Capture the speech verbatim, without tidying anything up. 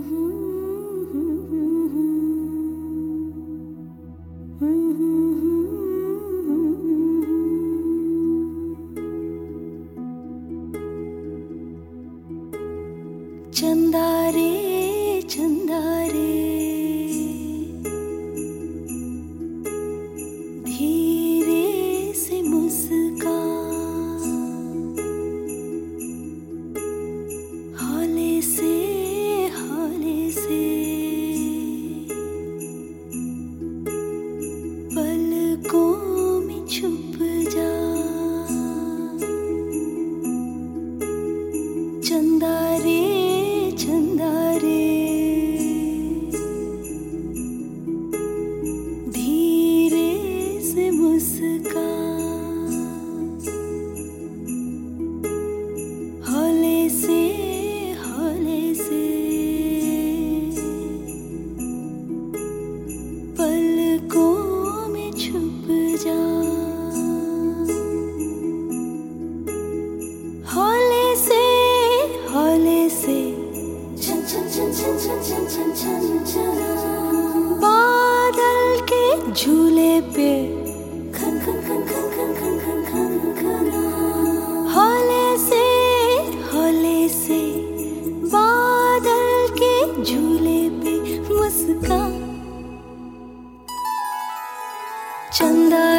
चंदा रे चंदा रे धीरे से मुस्का, हौले से हौले से पलकों में छुप जा। चंदा रे चंदा रे धीरे से मुस्का, हौले से हौले से पलकों में छुप जा। हौले से हौले से बादल के झूले पे खन खन खन खन खन खन खन खन खन। हौले से हौले से बादल के झूले पे मुस्का। चंदा